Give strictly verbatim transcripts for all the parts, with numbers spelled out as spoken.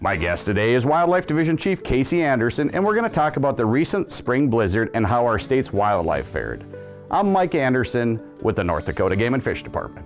My guest today is Wildlife Division Chief Casey Anderson, and we're going to talk about the recent spring blizzard and how our state's wildlife fared. I'm Mike Anderson with the North Dakota Game and Fish Department.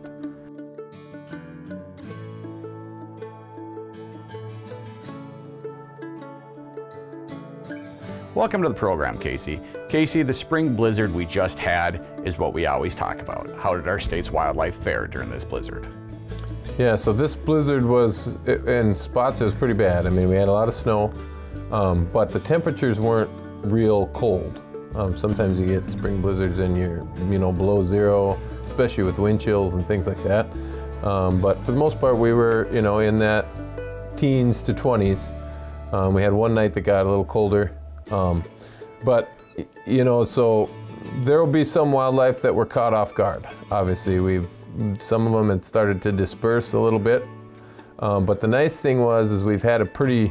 Welcome to the program, Casey. Casey, the spring blizzard we just had is what we always talk about. How did our state's wildlife fare during this blizzard? Yeah, so this blizzard was, in spots, it was pretty bad. I mean, we had a lot of snow, um, but the temperatures weren't real cold. Um, sometimes you get spring blizzards and you're, you know, below zero, especially with wind chills and things like that. Um, but for the most part, we were, you know, in that teens to twenties. Um, we had one night that got a little colder. Um, but, you know, so there will be some wildlife that were caught off guard. Obviously, we've, some of them had started to disperse a little bit. Um, but the nice thing was, is we've had a pretty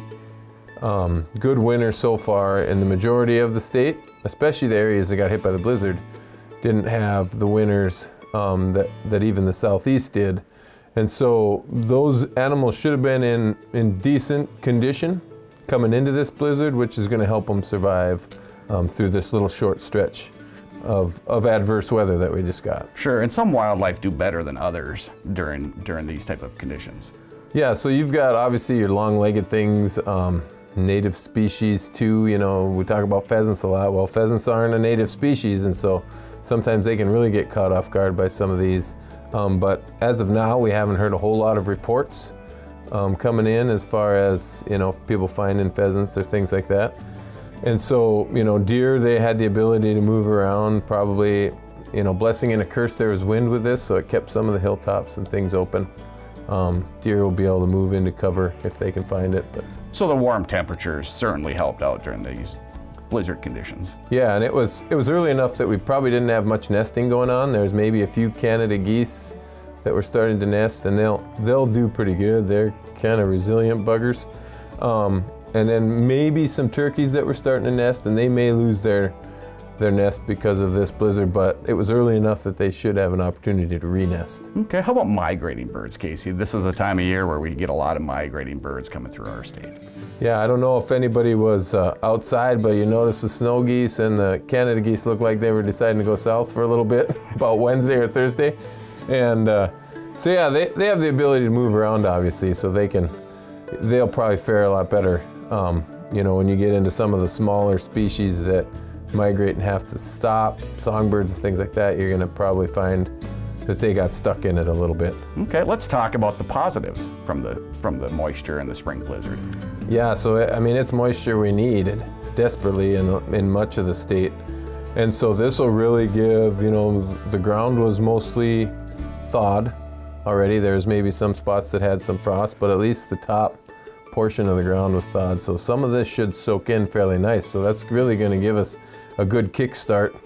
um, good winter so far in the majority of the state, especially the areas that got hit by the blizzard, didn't have the winters um, that, that even the southeast did. And so those animals should have been in, in decent condition coming into this blizzard, which is going to help them survive um, through this little short stretch of, of adverse weather that we just got. Sure, and some wildlife do better than others during during these type of conditions. Yeah, so you've got obviously your long-legged things, um, native species too. You know, we talk about pheasants a lot. Well, pheasants aren't a native species, and so sometimes they can really get caught off guard by some of these. Um, but as of now, we haven't heard a whole lot of reports Um, coming in as far as, you know, people finding pheasants or things like that. And so, you know, deer, they had the ability to move around, probably, you know, blessing and a curse, there was wind with this, so it kept some of the hilltops and things open. Um, deer will be able to move into cover if they can find it. But so the warm temperatures certainly helped out during these blizzard conditions. Yeah, and it was, it was early enough that we probably didn't have much nesting going on. There's maybe a few Canada geese that were starting to nest, and they'll they'll do pretty good. They're kind of resilient buggers. Um, and then maybe some turkeys that were starting to nest, and they may lose their their nest because of this blizzard, but it was early enough that they should have an opportunity to re-nest. Okay, how about migrating birds, Casey? This is the time of year where we get a lot of migrating birds coming through our state. Yeah, I don't know if anybody was uh, outside, but you notice the snow geese and the Canada geese looked like they were deciding to go south for a little bit about Wednesday or Thursday. And uh, so yeah, they, they have the ability to move around, obviously, so they can, they'll probably fare a lot better. Um, you know, when you get into some of the smaller species that migrate and have to stop, songbirds and things like that, you're gonna probably find that they got stuck in it a little bit. Okay, let's talk about the positives from the, from the moisture and the spring blizzard. Yeah, so I mean, it's moisture we need desperately in, in much of the state. And so this will really give, you know, the ground was mostly thawed already. There's maybe some spots that had some frost, but at least the top portion of the ground was thawed. So some of this should soak in fairly nice. So that's really going to give us a good kickstart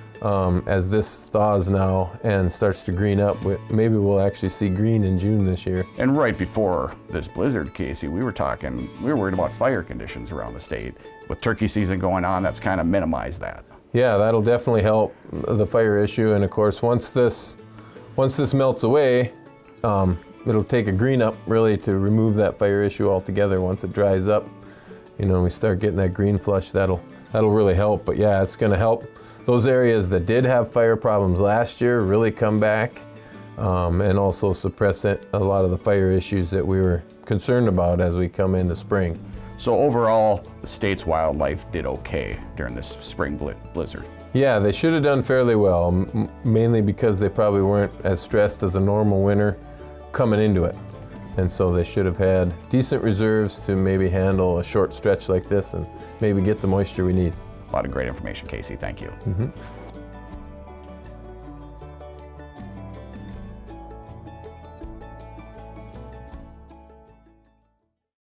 um, as this thaws now and starts to green up. Maybe we'll actually see green in June this year. And right before this blizzard, Casey, we were talking, we were worried about fire conditions around the state. With turkey season going on, that's kind of minimized that. Yeah, that'll definitely help the fire issue. And of course, once this once this melts away, um, it'll take a green up really to remove that fire issue altogether. Once it dries up, you know, we start getting that green flush, that'll that'll really help. But yeah, it's going to help those areas that did have fire problems last year really come back, um, and also suppress it, a lot of the fire issues that we were concerned about as we come into spring. So overall, the state's wildlife did okay during this spring blizzard. Yeah, they should have done fairly well, m mainly because they probably weren't as stressed as a normal winter coming into it. And so they should have had decent reserves to maybe handle a short stretch like this and maybe get the moisture we need. A lot of great information, Casey. Thank you. Mm-hmm.